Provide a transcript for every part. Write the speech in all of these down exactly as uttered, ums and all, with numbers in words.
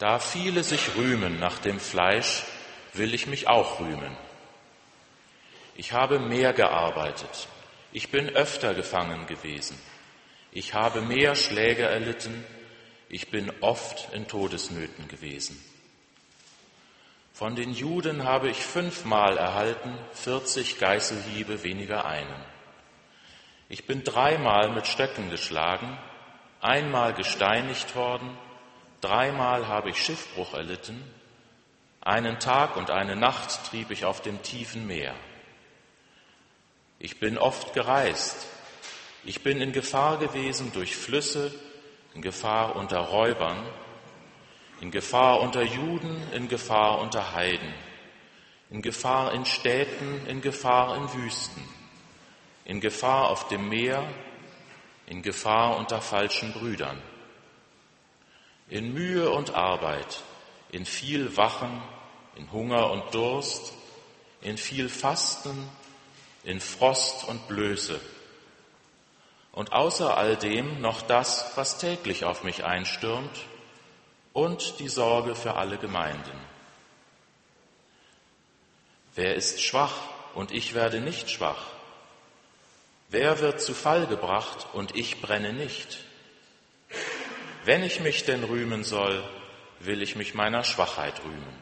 Da viele sich rühmen nach dem Fleisch, will ich mich auch rühmen. Ich habe mehr gearbeitet, ich bin öfter gefangen gewesen, ich habe mehr Schläge erlitten, ich bin oft in Todesnöten gewesen. Von den Juden habe ich fünfmal erhalten, vierzig Geißelhiebe weniger einen. Ich bin dreimal mit Stöcken geschlagen, einmal gesteinigt worden, dreimal habe ich Schiffbruch erlitten, einen Tag und eine Nacht trieb ich auf dem tiefen Meer. Ich bin oft gereist, ich bin in Gefahr gewesen durch Flüsse, in Gefahr unter Räubern, in Gefahr unter Juden, in Gefahr unter Heiden, in Gefahr in Städten, in Gefahr in Wüsten, in Gefahr auf dem Meer, in Gefahr unter falschen Brüdern, in Mühe und Arbeit, in viel Wachen, in Hunger und Durst, in viel Fasten, in Frost und Blöße. Und außer all dem noch das, was täglich auf mich einstürmt, und die Sorge für alle Gemeinden. Wer ist schwach und ich werde nicht schwach? Wer wird zu Fall gebracht und ich brenne nicht? Wenn ich mich denn rühmen soll, will ich mich meiner Schwachheit rühmen.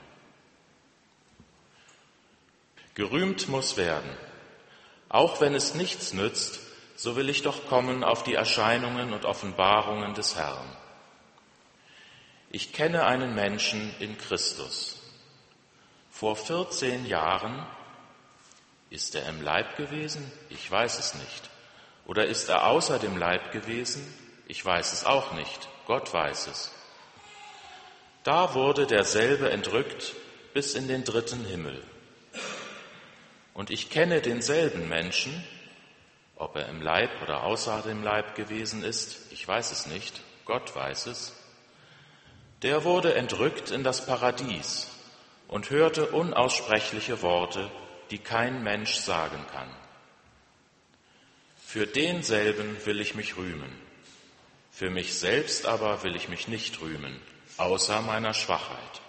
Gerühmt muss werden. Auch wenn es nichts nützt, so will ich doch kommen auf die Erscheinungen und Offenbarungen des Herrn. Ich kenne einen Menschen in Christus. Vor vierzehn Jahren, ist er im Leib gewesen? Ich weiß es nicht. Oder ist er außer dem Leib gewesen? Ich weiß es auch nicht. Gott weiß es. Da wurde derselbe entrückt bis in den dritten Himmel. Und ich kenne denselben Menschen, ob er im Leib oder außer dem Leib gewesen ist, ich weiß es nicht, Gott weiß es. Der wurde entrückt in das Paradies und hörte unaussprechliche Worte, die kein Mensch sagen kann. Für denselben will ich mich rühmen. Für mich selbst aber will ich mich nicht rühmen, außer meiner Schwachheit.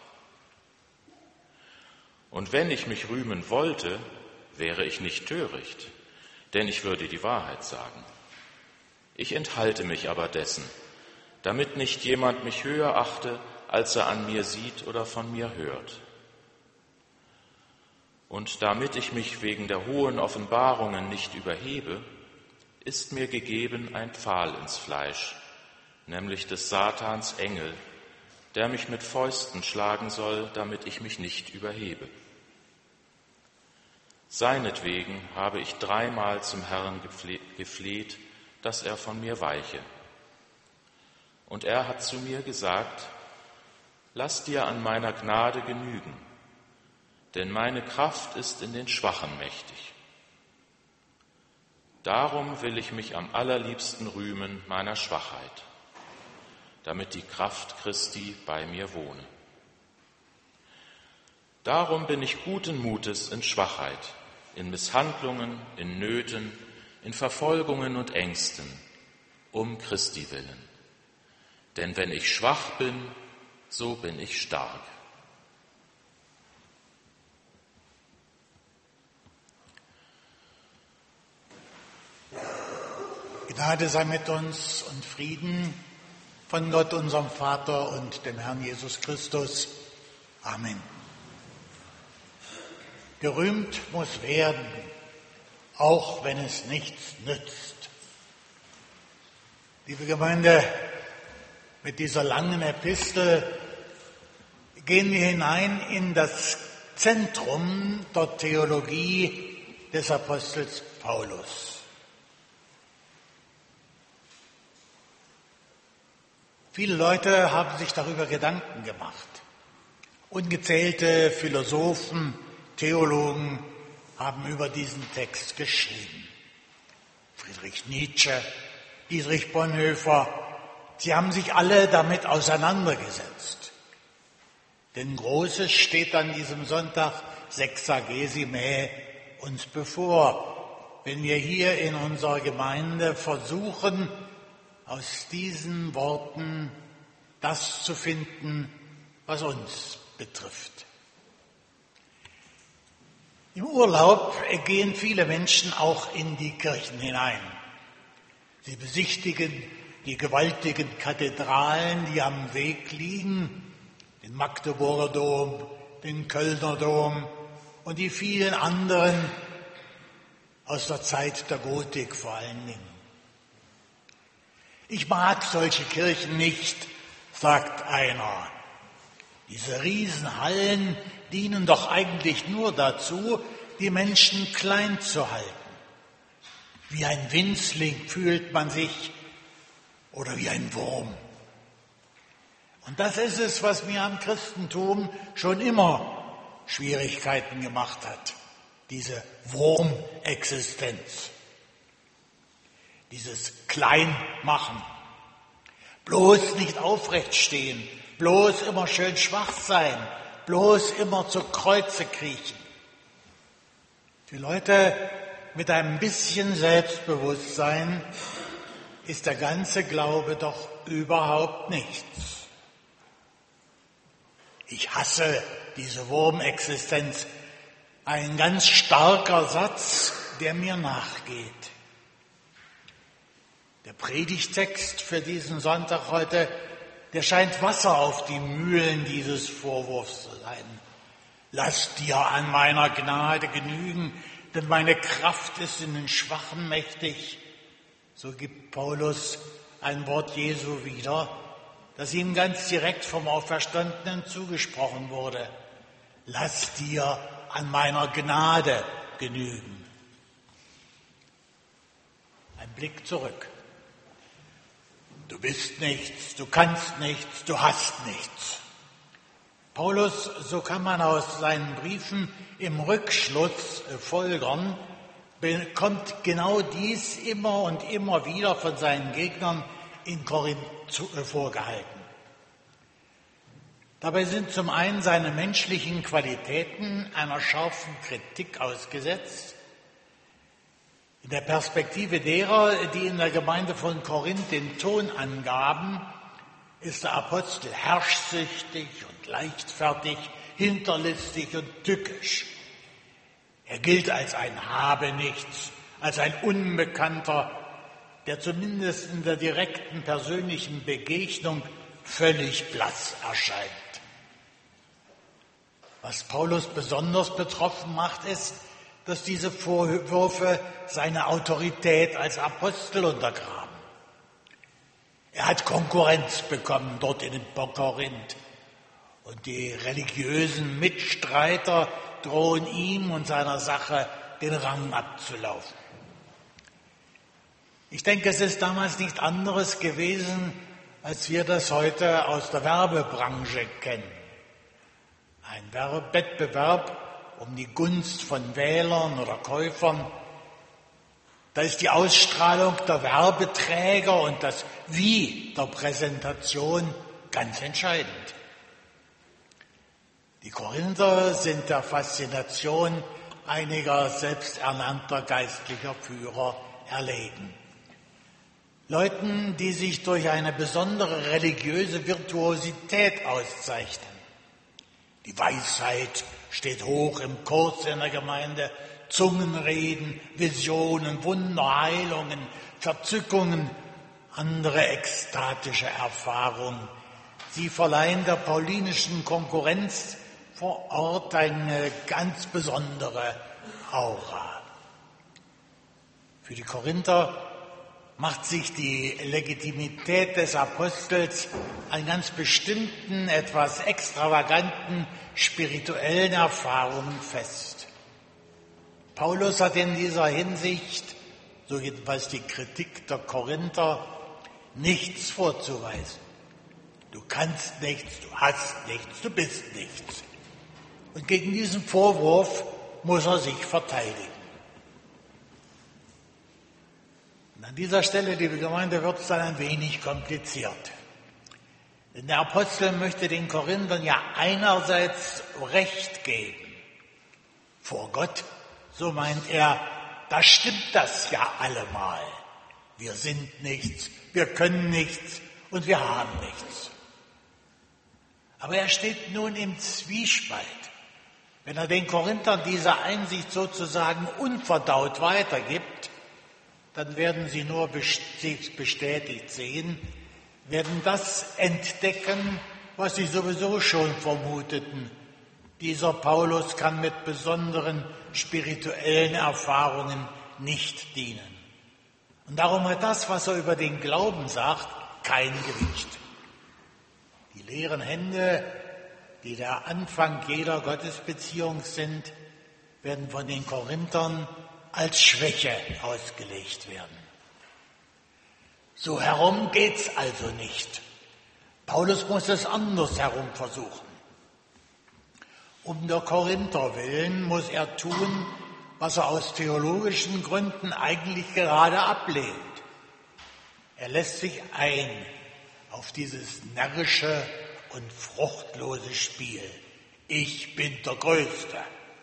Und wenn ich mich rühmen wollte, wäre ich nicht töricht, denn ich würde die Wahrheit sagen. Ich enthalte mich aber dessen, damit nicht jemand mich höher achte, als er an mir sieht oder von mir hört. Und damit ich mich wegen der hohen Offenbarungen nicht überhebe, ist mir gegeben ein Pfahl ins Fleisch, nämlich des Satans Engel, der mich mit Fäusten schlagen soll, damit ich mich nicht überhebe. Seinetwegen habe ich dreimal zum Herrn gefleht, dass er von mir weiche. Und er hat zu mir gesagt, lass dir an meiner Gnade genügen, denn meine Kraft ist in den Schwachen mächtig. Darum will ich mich am allerliebsten rühmen meiner Schwachheit, damit die Kraft Christi bei mir wohne. Darum bin ich guten Mutes in Schwachheit, in Misshandlungen, in Nöten, in Verfolgungen und Ängsten, um Christi willen. Denn wenn ich schwach bin, so bin ich stark. Gnade sei mit uns und Frieden von Gott, unserem Vater und dem Herrn Jesus Christus. Amen. Gerühmt muss werden, auch wenn es nichts nützt. Liebe Gemeinde, mit dieser langen Epistel gehen wir hinein in das Zentrum der Theologie des Apostels Paulus. Viele Leute haben sich darüber Gedanken gemacht. Ungezählte Philosophen, Theologen haben über diesen Text geschrieben. Friedrich Nietzsche, Dietrich Bonhoeffer, sie haben sich alle damit auseinandergesetzt. Denn Großes steht an diesem Sonntag, Sexagesime, uns bevor, wenn wir hier in unserer Gemeinde versuchen, aus diesen Worten das zu finden, was uns betrifft. Im Urlaub gehen viele Menschen auch in die Kirchen hinein. Sie besichtigen die gewaltigen Kathedralen, die am Weg liegen, den Magdeburger Dom, den Kölner Dom und die vielen anderen aus der Zeit der Gotik vor allen Dingen. Ich mag solche Kirchen nicht, sagt einer. Diese Riesenhallen dienen doch eigentlich nur dazu, die Menschen klein zu halten. Wie ein Winzling fühlt man sich oder wie ein Wurm. Und das ist es, was mir am Christentum schon immer Schwierigkeiten gemacht hat. Diese Wurmexistenz. Dieses Kleinmachen. Bloß nicht aufrecht stehen, bloß immer schön schwach sein, bloß immer zu Kreuze kriechen. Für Leute mit einem bisschen Selbstbewusstsein ist der ganze Glaube doch überhaupt nichts. Ich hasse diese Wurmexistenz. Ein ganz starker Satz, der mir nachgeht. Der Predigtext für diesen Sonntag heute, der scheint Wasser auf die Mühlen dieses Vorwurfs zu sein. Lass dir an meiner Gnade genügen, denn meine Kraft ist in den Schwachen mächtig. So gibt Paulus ein Wort Jesu wieder, das ihm ganz direkt vom Auferstandenen zugesprochen wurde. Lass dir an meiner Gnade genügen. Ein Blick zurück. Du bist nichts, du kannst nichts, du hast nichts. Paulus, so kann man aus seinen Briefen im Rückschluss folgern, bekommt genau dies immer und immer wieder von seinen Gegnern in Korinth vorgehalten. Dabei sind zum einen seine menschlichen Qualitäten einer scharfen Kritik ausgesetzt. In der Perspektive derer, die in der Gemeinde von Korinth den Ton angaben, ist der Apostel herrschsüchtig und leichtfertig, hinterlistig und tückisch. Er gilt als ein Habenichts, als ein Unbekannter, der zumindest in der direkten persönlichen Begegnung völlig blass erscheint. Was Paulus besonders betroffen macht, ist, dass diese Vorwürfe seine Autorität als Apostel untergraben. Er hat Konkurrenz bekommen dort in Korinth. Und die religiösen Mitstreiter drohen ihm und seiner Sache den Rang abzulaufen. Ich denke, es ist damals nichts anderes gewesen, als wir das heute aus der Werbebranche kennen. Ein Wettbewerb um die Gunst von Wählern oder Käufern. Da ist die Ausstrahlung der Werbeträger und das Wie der Präsentation ganz entscheidend. Die Korinther sind der Faszination einiger selbsternannter geistlicher Führer erlegen. Leuten, die sich durch eine besondere religiöse Virtuosität auszeichnen. Die Weisheit steht hoch im Kurs in der Gemeinde. Zungenreden, Visionen, Wunder, Heilungen, Verzückungen, andere ekstatische Erfahrungen. Sie verleihen der paulinischen Konkurrenz vor Ort eine ganz besondere Aura. Für die Korinther macht sich die Legitimität des Apostels an ganz bestimmten, etwas extravaganten spirituellen Erfahrungen fest. Paulus hat in dieser Hinsicht, so jedenfalls die Kritik der Korinther, nichts vorzuweisen. Du kannst nichts, du hast nichts, du bist nichts. Und gegen diesen Vorwurf muss er sich verteidigen. Und an dieser Stelle, liebe Gemeinde, wird es dann ein wenig kompliziert. Denn der Apostel möchte den Korinthern ja einerseits Recht geben. Vor Gott, so meint er, da stimmt das ja allemal. Wir sind nichts, wir können nichts und wir haben nichts. Aber er steht nun im Zwiespalt. Wenn er den Korinthern diese Einsicht sozusagen unverdaut weitergibt, dann werden sie nur bestätigt sehen, werden das entdecken, was sie sowieso schon vermuteten. Dieser Paulus kann mit besonderen spirituellen Erfahrungen nicht dienen. Und darum hat das, was er über den Glauben sagt, kein Gewicht. Die leeren Hände, die der Anfang jeder Gottesbeziehung sind, werden von den Korinthern als Schwäche ausgelegt werden. So herum geht's also nicht. Paulus muss es anders herum versuchen. Um der Korinther willen muss er tun, was er aus theologischen Gründen eigentlich gerade ablehnt. Er lässt sich ein auf dieses närrische und fruchtlose Spiel. Ich bin der Größte.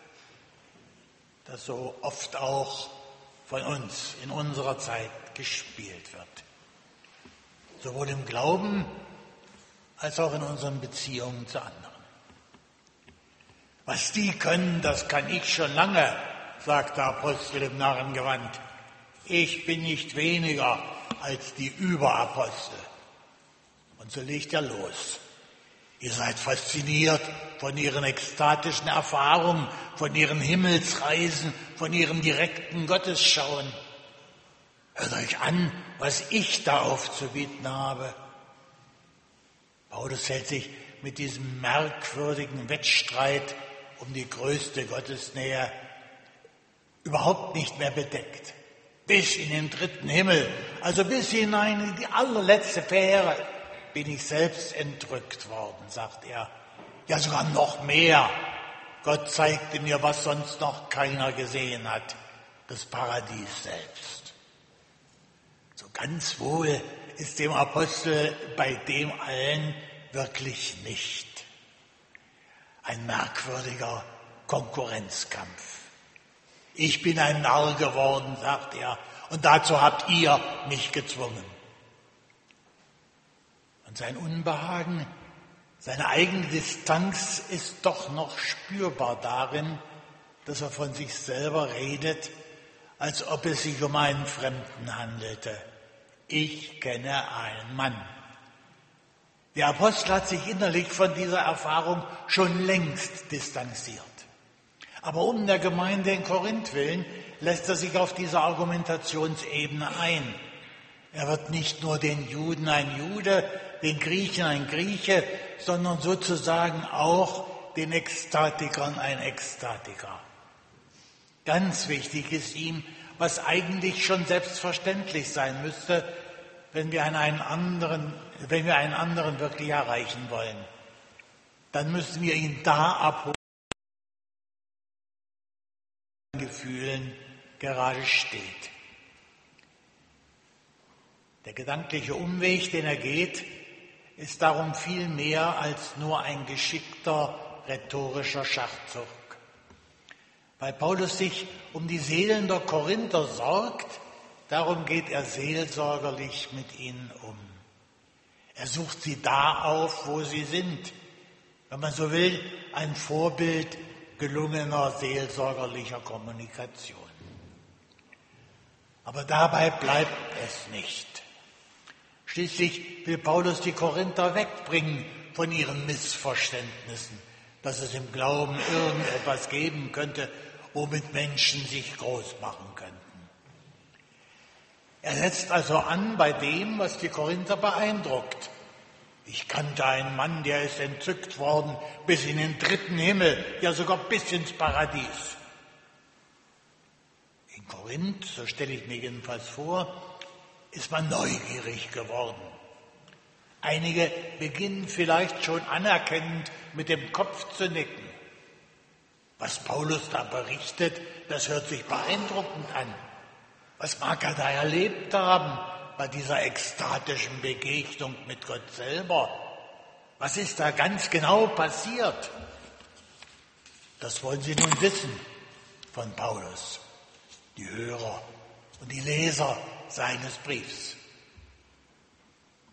Das so oft auch von uns in unserer Zeit gespielt wird. Sowohl im Glauben als auch in unseren Beziehungen zu anderen. Was die können, das kann ich schon lange, sagt der Apostel im Narrengewand. Ich bin nicht weniger als die Überapostel. Und so legt er los. Ihr seid fasziniert von ihren ekstatischen Erfahrungen, von ihren Himmelsreisen, von ihrem direkten Gottesschauen. Hört euch an, was ich da aufzubieten habe. Paulus hält sich mit diesem merkwürdigen Wettstreit um die größte Gottesnähe überhaupt nicht mehr bedeckt. Bis in den dritten Himmel, also bis hinein in die allerletzte Fähre, bin ich selbst entrückt worden, sagt er. Ja, sogar noch mehr. Gott zeigte mir, was sonst noch keiner gesehen hat, das Paradies selbst. So ganz wohl ist dem Apostel bei dem allen wirklich nicht. Ein merkwürdiger Konkurrenzkampf. Ich bin ein Narr geworden, sagt er, und dazu habt ihr mich gezwungen. Und sein Unbehagen, seine eigene Distanz ist doch noch spürbar darin, dass er von sich selber redet, als ob es sich um einen Fremden handelte. Ich kenne einen Mann. Der Apostel hat sich innerlich von dieser Erfahrung schon längst distanziert. Aber um der Gemeinde in Korinth willen lässt er sich auf diese Argumentationsebene ein. Er wird nicht nur den Juden ein Jude, den Griechen ein Grieche, sondern sozusagen auch den Ekstatikern ein Ekstatiker. Ganz wichtig ist ihm, was eigentlich schon selbstverständlich sein müsste, wenn wir einen anderen, wenn wir einen anderen wirklich erreichen wollen. Dann müssen wir ihn da abholen, wo er in Gefühlen gerade steht. Der gedankliche Umweg, den er geht, ist darum viel mehr als nur ein geschickter rhetorischer Schachzug. Weil Paulus sich um die Seelen der Korinther sorgt, darum geht er seelsorgerlich mit ihnen um. Er sucht sie da auf, wo sie sind. Wenn man so will, ein Vorbild gelungener seelsorgerlicher Kommunikation. Aber dabei bleibt es nicht. Schließlich will Paulus die Korinther wegbringen von ihren Missverständnissen, dass es im Glauben irgendetwas geben könnte, womit Menschen sich groß machen könnten. Er setzt also an bei dem, was die Korinther beeindruckt. Ich kannte einen Mann, der ist entzückt worden bis in den dritten Himmel, ja sogar bis ins Paradies. In Korinth, so stelle ich mir jedenfalls vor, ist man neugierig geworden. Einige beginnen vielleicht schon anerkennend mit dem Kopf zu nicken. Was Paulus da berichtet, das hört sich beeindruckend an. Was mag er da erlebt haben bei dieser ekstatischen Begegnung mit Gott selber? Was ist da ganz genau passiert? Das wollen sie nun wissen von Paulus, die Hörer und die Leser seines Briefs.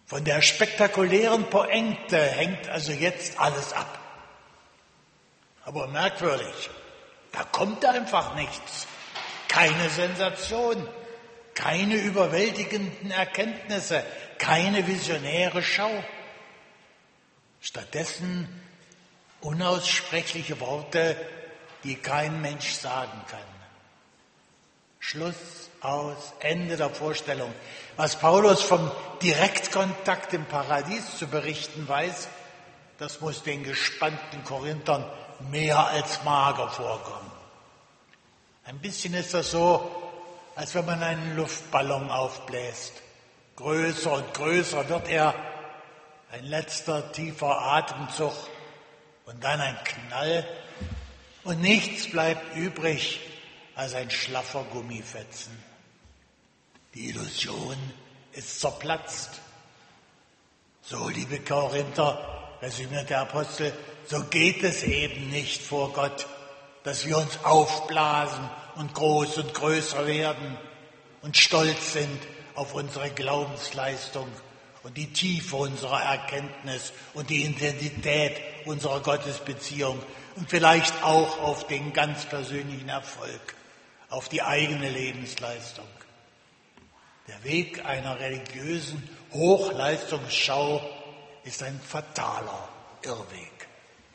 Von der spektakulären Pointe hängt also jetzt alles ab. Aber merkwürdig, da kommt einfach nichts. Keine Sensation, keine überwältigenden Erkenntnisse, keine visionäre Schau. Stattdessen unaussprechliche Worte, die kein Mensch sagen kann. Schluss, aus, Ende der Vorstellung. Was Paulus vom Direktkontakt im Paradies zu berichten weiß, das muss den gespannten Korinthern mehr als mager vorkommen. Ein bisschen ist das so, als wenn man einen Luftballon aufbläst. Größer und größer wird er, ein letzter tiefer Atemzug und dann ein Knall und nichts bleibt übrig als ein schlaffer Gummifetzen. Die Illusion ist zerplatzt. So, liebe Korinther, resümiert der Apostel, so geht es eben nicht vor Gott, dass wir uns aufblasen und groß und größer werden und stolz sind auf unsere Glaubensleistung und die Tiefe unserer Erkenntnis und die Intensität unserer Gottesbeziehung und vielleicht auch auf den ganz persönlichen Erfolg, auf die eigene Lebensleistung. Der Weg einer religiösen Hochleistungsschau ist ein fataler Irrweg.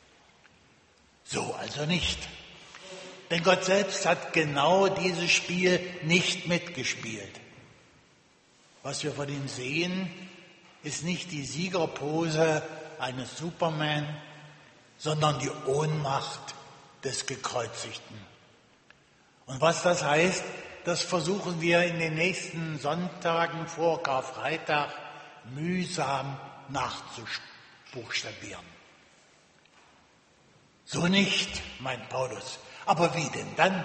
So also nicht. Denn Gott selbst hat genau dieses Spiel nicht mitgespielt. Was wir von ihm sehen, ist nicht die Siegerpose eines Superman, sondern die Ohnmacht des Gekreuzigten. Und was das heißt, das versuchen wir in den nächsten Sonntagen vor Karfreitag mühsam nachzubuchstabieren. So nicht, meint Paulus. Aber wie denn dann?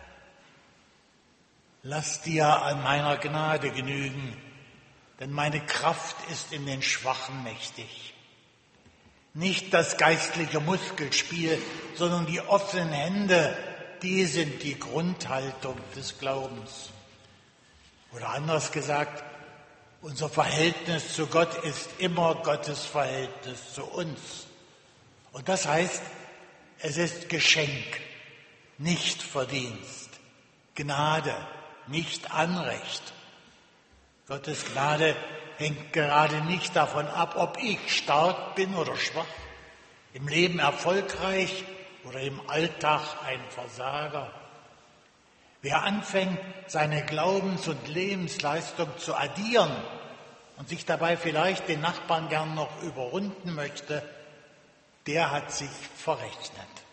Lass dir an meiner Gnade genügen, denn meine Kraft ist in den Schwachen mächtig. Nicht das geistliche Muskelspiel, sondern die offenen Hände, die sind die Grundhaltung des Glaubens. Oder anders gesagt, unser Verhältnis zu Gott ist immer Gottes Verhältnis zu uns. Und das heißt, es ist Geschenk, nicht Verdienst, Gnade, nicht Anrecht. Gottes Gnade hängt gerade nicht davon ab, ob ich stark bin oder schwach, im Leben erfolgreich oder im Alltag ein Versager. Wer anfängt, seine Glaubens- und Lebensleistung zu addieren und sich dabei vielleicht den Nachbarn gern noch überrunden möchte, der hat sich verrechnet.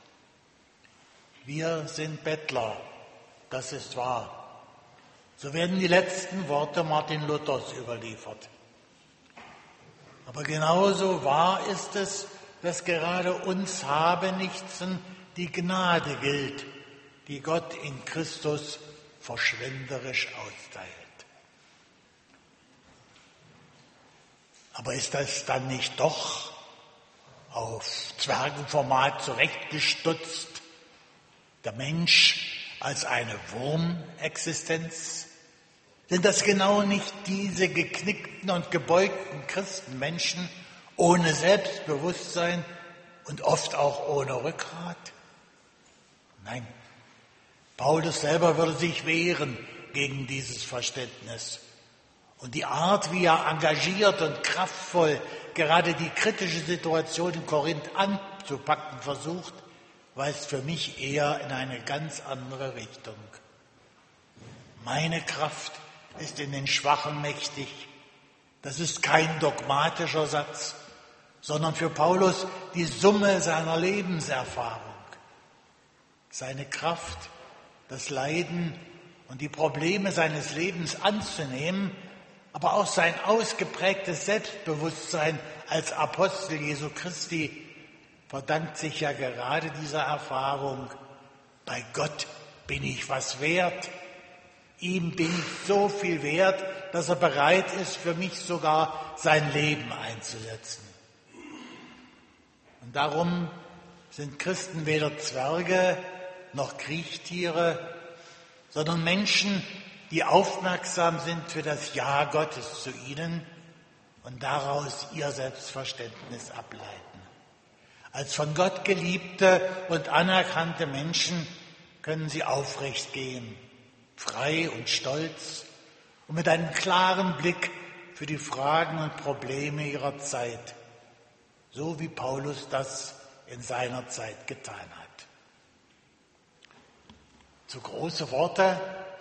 Wir sind Bettler, das ist wahr. So werden die letzten Worte Martin Luthers überliefert. Aber genauso wahr ist es, dass gerade uns Habenichtsen die Gnade gilt, die Gott in Christus verschwenderisch austeilt. Aber ist das dann nicht doch auf Zwergenformat zurechtgestutzt, der Mensch als eine Wurmexistenz? Sind das genau nicht diese geknickten und gebeugten Christenmenschen ohne Selbstbewusstsein und oft auch ohne Rückgrat? Nein, Paulus selber würde sich wehren gegen dieses Verständnis. Und die Art, wie er engagiert und kraftvoll gerade die kritische Situation in Korinth anzupacken versucht, weist für mich eher in eine ganz andere Richtung. Meine Kraft ist in den Schwachen mächtig. Das ist kein dogmatischer Satz, sondern für Paulus die Summe seiner Lebenserfahrung. Seine Kraft, das Leiden und die Probleme seines Lebens anzunehmen, aber auch sein ausgeprägtes Selbstbewusstsein als Apostel Jesu Christi verdankt sich ja gerade dieser Erfahrung. Bei Gott bin ich was wert. Ihm bin ich so viel wert, dass er bereit ist, für mich sogar sein Leben einzusetzen. Und darum sind Christen weder Zwerge noch Kriechtiere, sondern Menschen, die aufmerksam sind für das Ja Gottes zu ihnen und daraus ihr Selbstverständnis ableiten. Als von Gott geliebte und anerkannte Menschen können sie aufrecht gehen, frei und stolz und mit einem klaren Blick für die Fragen und Probleme ihrer Zeit, so wie Paulus das in seiner Zeit getan hat. Zu große Worte.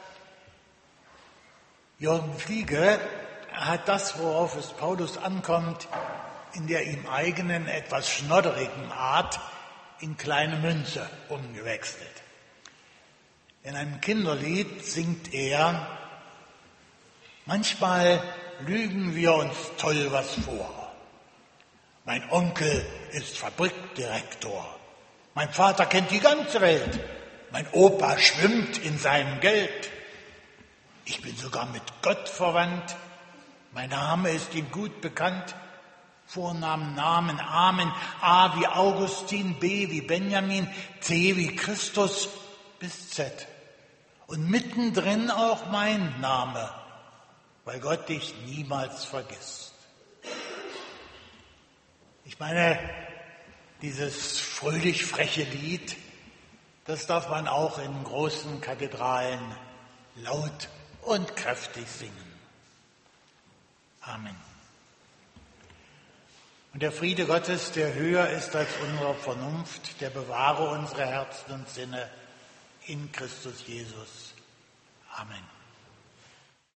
Jürgen Fliege hat das, worauf es Paulus ankommt, in der ihm eigenen, etwas schnodderigen Art in kleine Münze umgewechselt. In einem Kinderlied singt er: Manchmal lügen wir uns toll was vor. Mein Onkel ist Fabrikdirektor. Mein Vater kennt die ganze Welt. Mein Opa schwimmt in seinem Geld. Ich bin sogar mit Gott verwandt. Mein Name ist ihm gut bekannt. Vornamen, Namen, Amen. A wie Augustin, B wie Benjamin, C wie Christus bis Z. Und mittendrin auch mein Name, weil Gott dich niemals vergisst. Ich meine, dieses fröhlich freche Lied, das darf man auch in großen Kathedralen laut und kräftig singen. Amen. Und der Friede Gottes, der höher ist als unsere Vernunft, der bewahre unsere Herzen und Sinne in Christus Jesus. Amen.